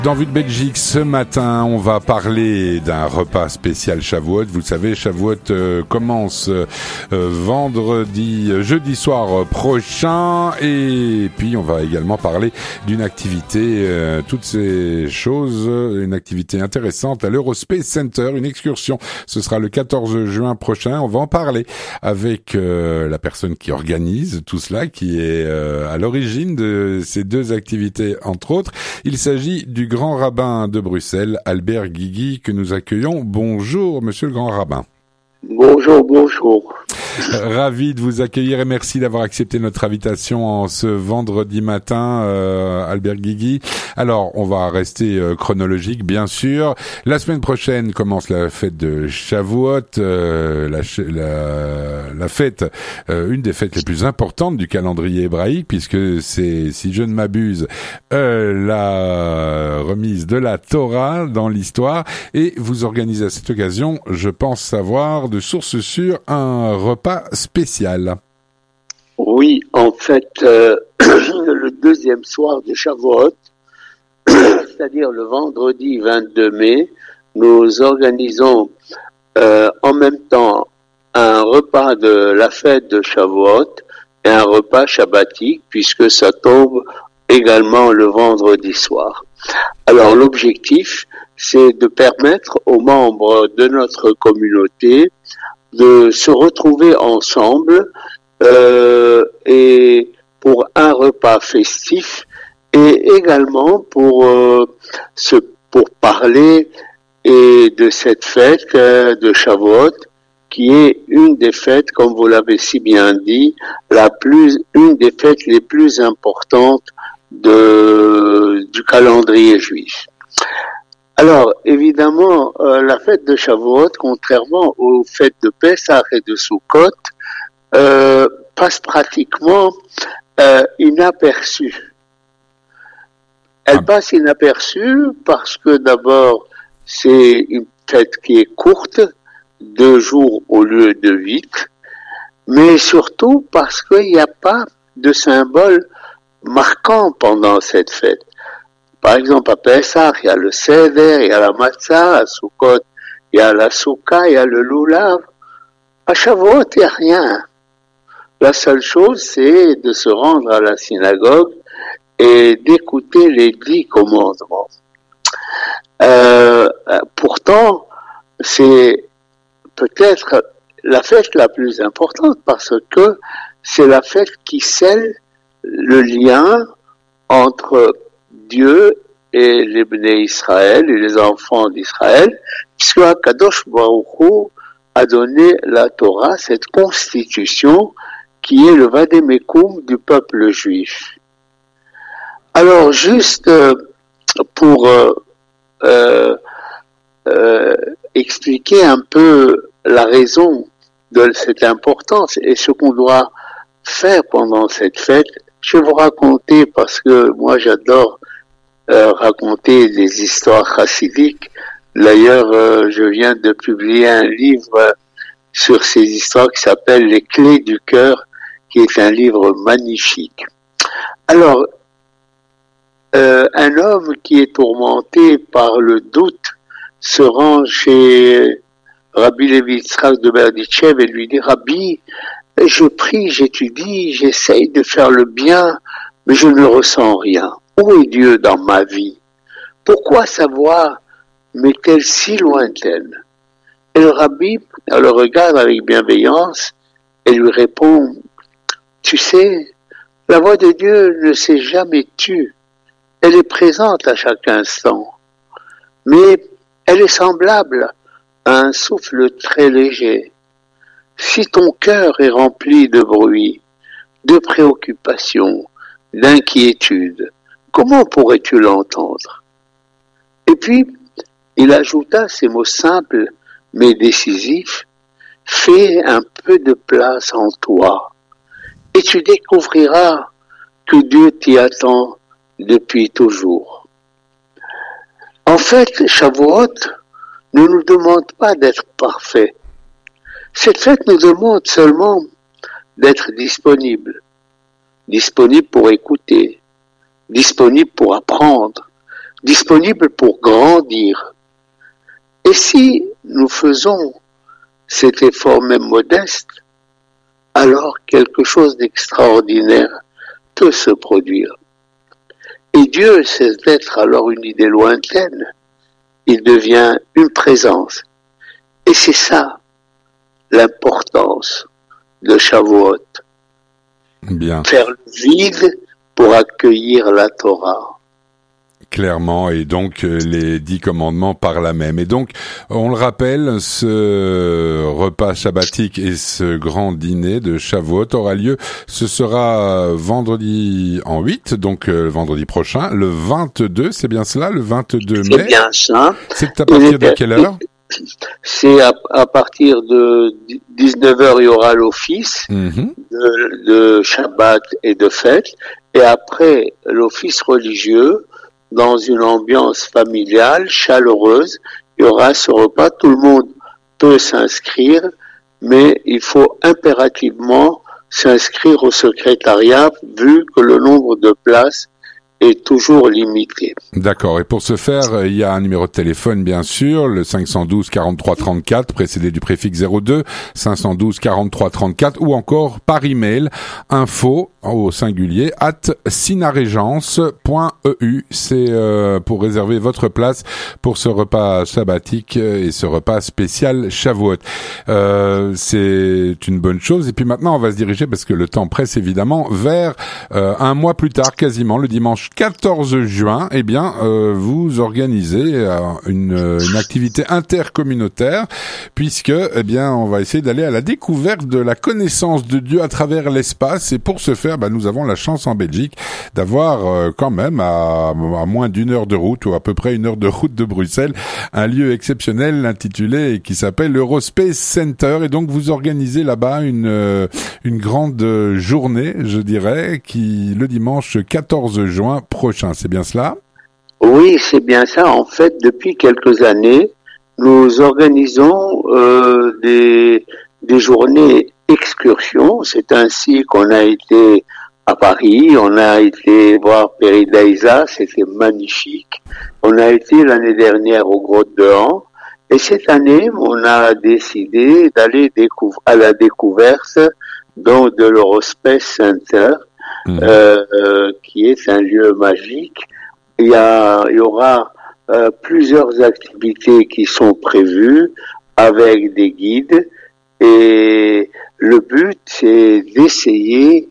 Dans Vue de Belgique, ce matin, on va parler d'un repas spécial Shavuot. Vous le savez, Shavuot commence jeudi soir prochain. Et puis, on va également parler d'une activité, toutes ces choses, une activité intéressante à l'Eurospace Center, une excursion. Ce sera le 14 juin prochain. On va en parler avec la personne qui organise tout cela, qui est à l'origine de ces deux activités, entre autres. Il s'agit du grand rabbin de Bruxelles, Albert Guigui, que nous accueillons. Bonjour, monsieur le grand rabbin. Bonjour. Ravi de vous accueillir et merci d'avoir accepté notre invitation en ce vendredi matin, Albert Guigui. Alors, on va rester chronologique, bien sûr. La semaine prochaine commence la fête de Shavuot, la fête, une des fêtes les plus importantes du calendrier hébraïque, puisque c'est, si je ne m'abuse, la remise de la Torah dans l'histoire. Et vous organisez à cette occasion, je pense savoir, de sources sûres, un repas spécial. Oui, en fait, le deuxième soir de Shavuot, c'est-à-dire le vendredi 22 mai, nous organisons en même temps un repas de la fête de Shavuot et un repas shabbatique, puisque ça tombe également le vendredi soir. Alors l'objectif, c'est de permettre aux membres de notre communauté de se retrouver ensemble et pour un repas festif et également pour parler de cette fête de Shavuot qui est une des fêtes, comme vous l'avez si bien dit, une des fêtes les plus importantes du calendrier juif. Alors, évidemment, la fête de Shavuot, contrairement aux fêtes de Pessah et de Sukkot, passe pratiquement inaperçue. Elle passe inaperçue parce que d'abord, c'est une fête qui est courte, 2 jours au lieu de 8, mais surtout parce qu'il n'y a pas de symbole marquant pendant cette fête. Par exemple, à Pessah, il y a le Seder, il y a la Matzah, à Sukkot, il y a la Souka, il y a le Lulav. À Shavuot, il n'y a rien. La seule chose, c'est de se rendre à la synagogue et d'écouter les 10 commandements. Pourtant, c'est peut-être la fête la plus importante parce que c'est la fête qui scelle le lien entre Dieu et les Bnei Israël et les enfants d'Israël, puisque Kadosh Baruch Hu a donné la Torah, cette constitution qui est le Vademekum du peuple juif. Alors, juste pour expliquer un peu la raison de cette importance et ce qu'on doit faire pendant cette fête, je vais vous raconter, parce que moi j'adore raconter des histoires chassidiques. D'ailleurs, je viens de publier un livre sur ces histoires qui s'appelle Les Clés du Cœur, qui est un livre magnifique. Alors, un homme qui est tourmenté par le doute se rend chez Rabbi Levi Yitzhak de Berditchev et lui dit: Rabbi, je prie, j'étudie, j'essaye de faire le bien, mais je ne ressens rien. Où est Dieu dans ma vie? Pourquoi sa voix m'est-elle si lointaine? Et le rabbi le regarde avec bienveillance et lui répond: tu sais, la voix de Dieu ne s'est jamais tue. Elle est présente à chaque instant. Mais elle est semblable à un souffle très léger. Si ton cœur est rempli de bruit, de préoccupations, d'inquiétude, comment pourrais-tu l'entendre? Et puis, il ajouta ces mots simples mais décisifs: fais un peu de place en toi et tu découvriras que Dieu t'y attend depuis toujours. En fait, Shavuot ne nous demande pas d'être parfaits. Cette fête nous demande seulement d'être disponible pour écouter, disponible pour apprendre, disponible pour grandir. Et si nous faisons cet effort même modeste, alors quelque chose d'extraordinaire peut se produire. Et Dieu cesse d'être alors une idée lointaine, il devient une présence. Et c'est ça l'importance de Shavuot. Bien. Faire le vide pour accueillir la Torah. Clairement, et donc les 10 commandements par là même. Et donc, on le rappelle, ce repas shabbatique et ce grand dîner de Shavuot aura lieu, ce sera vendredi en 8, donc vendredi prochain, le 22, c'est bien cela, le 22 mai. C'est bien ça. C'est à partir de quelle heure? C'est à partir de 19h, il y aura l'office de Shabbat et de fête. Et après l'office religieux, dans une ambiance familiale, chaleureuse, il y aura ce repas. Tout le monde peut s'inscrire, mais il faut impérativement s'inscrire au secrétariat vu que le nombre de places est toujours limité. D'accord. Et pour ce faire, il y a un numéro de téléphone, bien sûr, le 512 43 34, précédé du préfixe 02, 512 43 34, ou encore par email, info, au singulier, @sinaregence.eu. C'est pour réserver votre place pour ce repas sabbatique et ce repas spécial Shavuot. C'est une bonne chose. Et puis maintenant, on va se diriger, parce que le temps presse évidemment, vers un mois plus tard, quasiment, le dimanche 14 juin, eh bien, vous organisez une activité intercommunautaire, puisque, eh bien, on va essayer d'aller à la découverte de la connaissance de Dieu à travers l'espace. Et pour ce faire, nous avons la chance en Belgique d'avoir quand même à moins d'une heure de route, ou à peu près une heure de route de Bruxelles, un lieu exceptionnel intitulé et qui s'appelle l'Eurospace Center. Et donc, vous organisez là-bas une grande journée, je dirais, qui le dimanche 14 juin prochain, c'est bien cela? Oui, c'est bien ça. En fait, depuis quelques années, nous organisons des journées excursions. C'est ainsi qu'on a été à Paris, on a été voir Peridaïsa, c'était magnifique. On a été l'année dernière aux Grottes de Han. Et cette année, on a décidé d'aller à la découverte donc de l'Eurospace Center, qui est un lieu magique. Il y aura plusieurs activités qui sont prévues avec des guides, et le but c'est d'essayer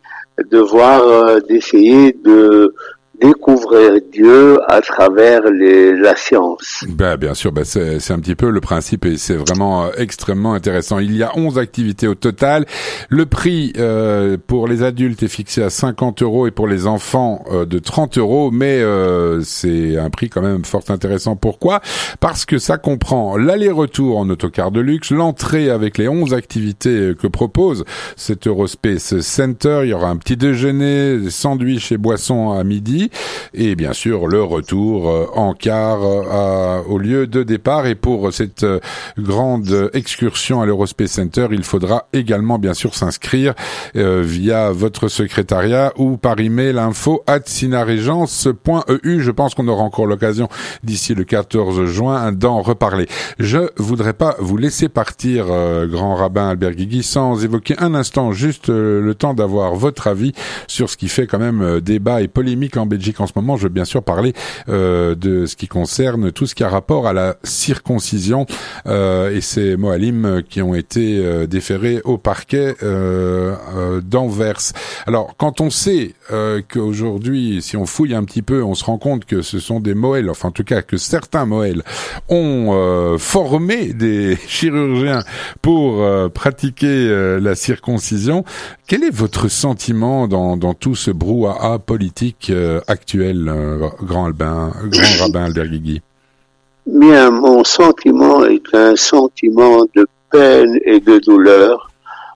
de découvrir Dieu à travers la science. Bien sûr, c'est un petit peu le principe, et c'est vraiment extrêmement intéressant. Il y a 11 activités au total. Le prix pour les adultes est fixé à 50 € et pour les enfants de 30 €, mais c'est un prix quand même fort intéressant. Pourquoi? Parce que ça comprend l'aller-retour en autocar de luxe, l'entrée avec les 11 activités que propose cet Eurospace Center. Il y aura un petit déjeuner, des sandwichs et boissons à midi, et bien sûr le retour en car au lieu de départ. Et pour cette grande excursion à l'Eurospace Center, il faudra également bien sûr s'inscrire via votre secrétariat ou par email info@sinaregence.eu. Je pense qu'on aura encore l'occasion d'ici le 14 juin d'en reparler. Je voudrais pas vous laisser partir, grand rabbin Albert Guigui, sans évoquer un instant juste le temps d'avoir votre avis sur ce qui fait quand même débat et polémique en Belgique en ce moment. Je veux bien sûr parler de ce qui concerne tout ce qui a rapport à la circoncision et ces Mohalim qui ont été déférés au parquet d'Anvers. Alors, quand on sait qu'aujourd'hui, si on fouille un petit peu, on se rend compte que ce sont des Moëls, enfin en tout cas que certains Moëls ont formé des chirurgiens pour pratiquer la circoncision. Quel est votre sentiment dans tout ce brouhaha politique actuel, grand rabbin Albert Guigui? Bien, mon sentiment est un sentiment de peine et de douleur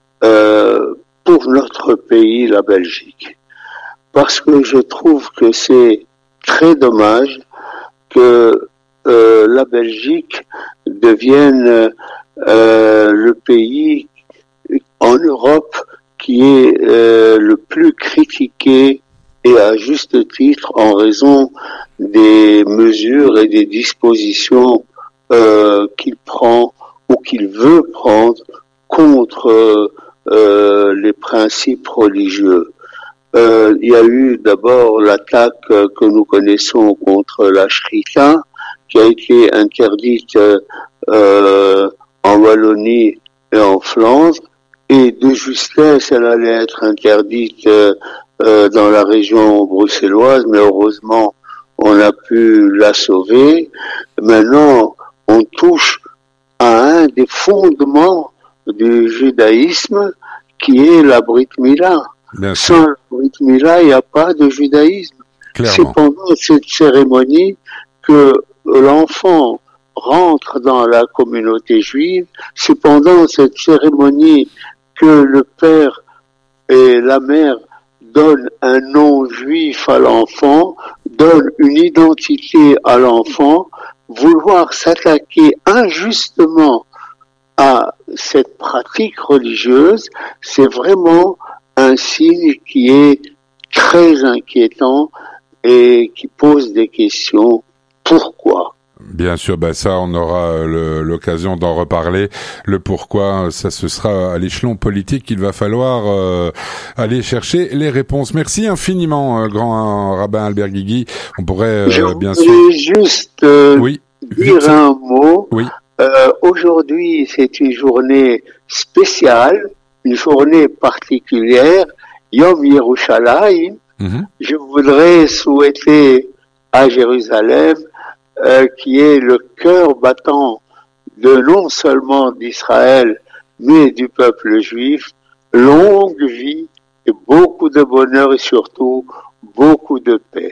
pour notre pays, la Belgique. Parce que je trouve que c'est très dommage que la Belgique devienne le pays en Europe qui est le plus critiqué et à juste titre en raison des mesures et des dispositions qu'il prend ou qu'il veut prendre contre les principes religieux. Il y a eu d'abord l'attaque que nous connaissons contre la Shrita, qui a été interdite en Wallonie et en Flandre, et de justesse, elle allait être interdite dans la région bruxelloise, mais heureusement, on a pu la sauver. Maintenant, on touche à un des fondements du judaïsme, qui est la Brit Mila. Sans la Brit Mila, il n'y a pas de judaïsme. Clairement. C'est pendant cette cérémonie que l'enfant rentre dans la communauté juive. C'est pendant cette cérémonie que le père et la mère donnent un nom juif à l'enfant, donnent une identité à l'enfant. Vouloir s'attaquer injustement à cette pratique religieuse, c'est vraiment un signe qui est très inquiétant et qui pose des questions. Pourquoi ? Bien sûr, ça, on aura l'occasion d'en reparler. Le pourquoi, ça, ce sera à l'échelon politique qu'il va falloir aller chercher les réponses. Merci infiniment, grand rabbin Albert Guigui. On pourrait bien sûr... Je voulais juste dire un mot. Oui. Aujourd'hui, c'est une journée spéciale, une journée particulière, Yom Yerushalayim. Je voudrais souhaiter à Jérusalem, qui est le cœur battant de non seulement d'Israël, mais du peuple juif, longue vie et beaucoup de bonheur et surtout beaucoup de paix.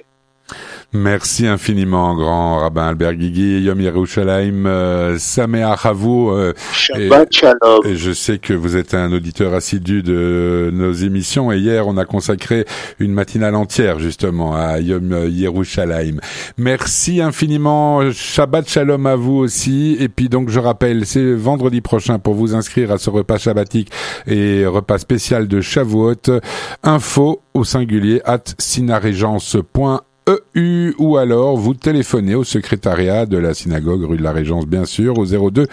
Merci infiniment, grand rabbin Albert Guigui. Yom Yerushalayim, Sameach à vous. Shabbat Shalom. Et je sais que vous êtes un auditeur assidu de nos émissions. Et hier, on a consacré une matinale entière, justement, à Yom Yerushalayim. Merci infiniment. Shabbat Shalom à vous aussi. Et puis, donc, je rappelle, c'est vendredi prochain pour vous inscrire à ce repas shabbatique et repas spécial de Shavuot. Info au singulier @synaregence.eu ou alors vous téléphonez au secrétariat de la synagogue rue de la Régence, bien sûr, au 02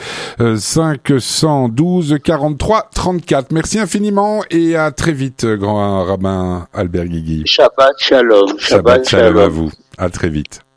512 43 34. Merci infiniment et à très vite, grand rabbin Albert Guigui. Shabbat Shalom. Shabbat Shalom à vous. À très vite.